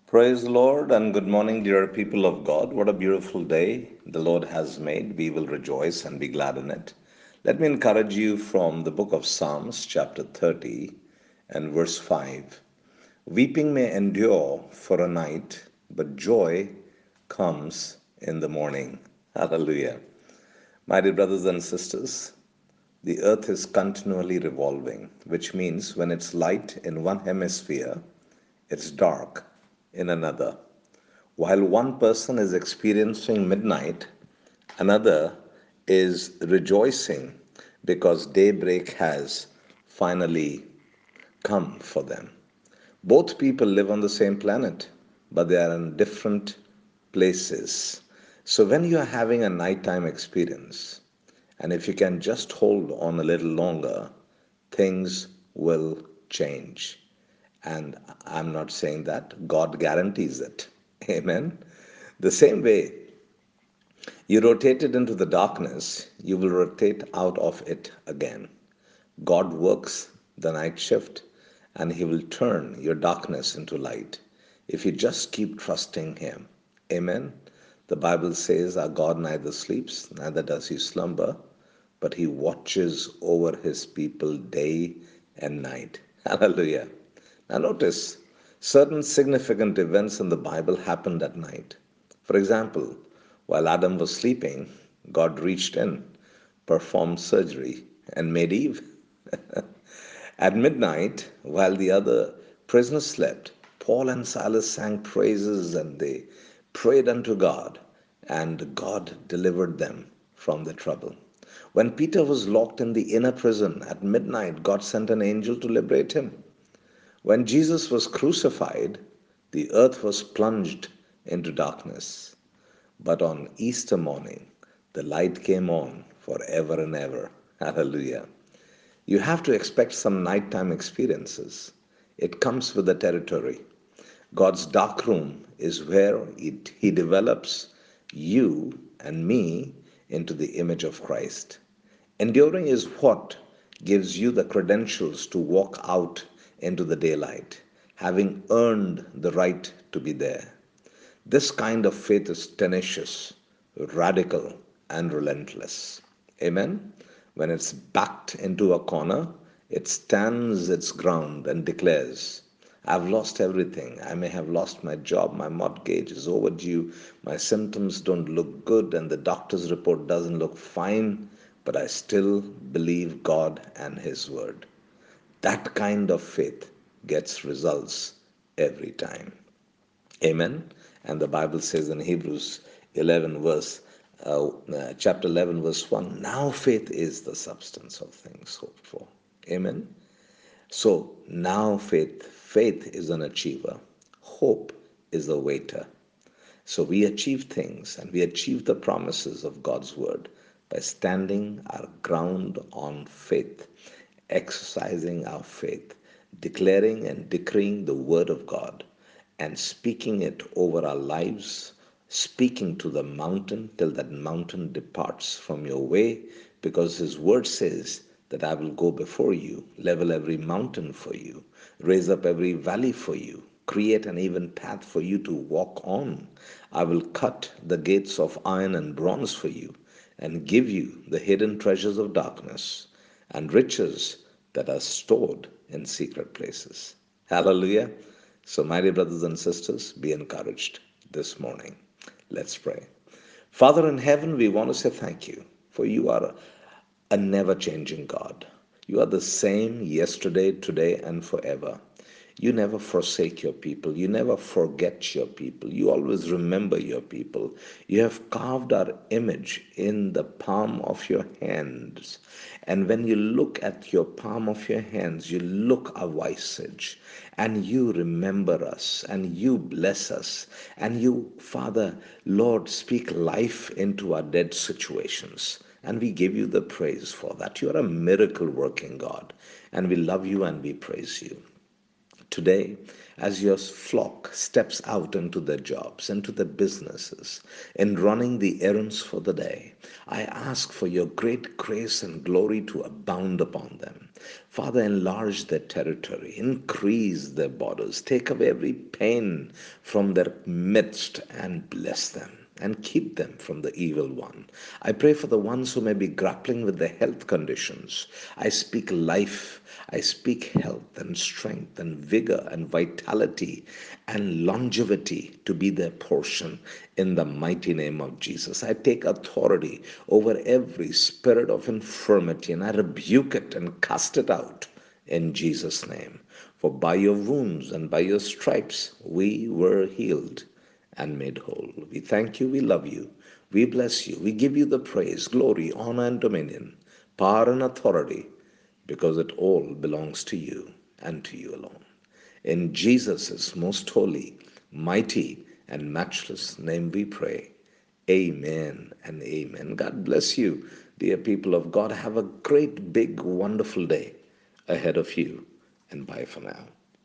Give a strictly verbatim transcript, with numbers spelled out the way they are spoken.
Praise the Lord and good morning, dear people of God. What a beautiful day the Lord has made. We will rejoice and be glad in it. Let me encourage you from the book of Psalms, chapter thirty and verse five. Weeping may endure for a night, but joy comes in the morning. Hallelujah. My dear brothers and sisters, the earth is continually revolving, which means when it's light in one hemisphere, it's dark in another. While one person is experiencing midnight, another is rejoicing because daybreak has finally come for them. Both people live on the same planet, but they are in different places. So when you are having a nighttime experience, and if you can just hold on a little longer, things will change. And I'm not saying that, God guarantees it. Amen. The same way you rotated into the darkness, you will rotate out of it again. God works the night shift and He will turn your darkness into light if you just keep trusting Him. Amen. The Bible says our God neither sleeps, neither does He slumber, but He watches over His people day and night. Hallelujah. Now, notice certain significant events in the Bible happened at night. For example, while Adam was sleeping, God reached in, performed surgery, and made Eve. At midnight, while the other prisoners slept, Paul and Silas sang praises and they prayed unto God, and God delivered them from the trouble. When Peter was locked in the inner prison at midnight, God sent an angel to liberate him. When Jesus was crucified, the earth was plunged into darkness. But on Easter morning, the light came on forever and ever. Hallelujah. You have to expect some nighttime experiences. It comes with the territory. God's dark room is where it, He develops you and me into the image of Christ. Enduring is what gives you the credentials to walk out into the daylight, having earned the right to be there. This kind of faith is tenacious, radical, and relentless. Amen. When it's backed into a corner, it stands its ground and declares, I've lost everything. I may have lost my job, my mortgage is overdue, my symptoms don't look good, and the doctor's report doesn't look fine, but I still believe God and His word. That kind of faith gets results every time. Amen. And the Bible says in Hebrews eleven, verse uh, uh, chapter eleven, verse one, now faith is the substance of things hoped for. Amen. So now faith, faith is an achiever. Hope is a waiter. So we achieve things and we achieve the promises of God's word by standing our ground on faith, exercising our faith, declaring and decreeing the word of God, and speaking it over our lives, speaking to the mountain till that mountain departs from your way, because His word says that I will go before you, level every mountain for you, raise up every valley for you, create an even path for you to walk on. I will cut the gates of iron and bronze for you, and give you the hidden treasures of darkness and riches that are stored in secret places. Hallelujah. So, my dear brothers and sisters, be encouraged this morning. Let's pray. Father in heaven, we want to say thank you, for you are a never changing God. You are the same yesterday, today, and forever. You never forsake your people. You never forget your people. You always remember your people. You have carved our image in the palm of your hands. And when you look at your palm of your hands, you look our visage and you remember us and you bless us. And you, Father, Lord, speak life into our dead situations. And we give you the praise for that. You are a miracle working God. And we love you and we praise you. Today, as your flock steps out into their jobs, into their businesses, in running the errands for the day, I ask for your great grace and glory to abound upon them. Father, enlarge their territory, increase their borders, take away every pain from their midst, and bless them and keep them from the evil one. I pray for the ones who may be grappling with their health conditions. I speak life, I speak health and strength and vigor and vitality and longevity to be their portion in the mighty name of Jesus. I take authority over every spirit of infirmity and I rebuke it and cast it out in Jesus' name. For by your wounds and by your stripes we were healed and made whole. We thank you, we love you, we bless you, we give you the praise, glory, honor, and dominion, power and authority, because it all belongs to you and to you alone. In Jesus' most holy, mighty, and matchless name we pray. Amen and amen. God bless you, dear people of God. Have a great, big, wonderful day ahead of you, and bye for now.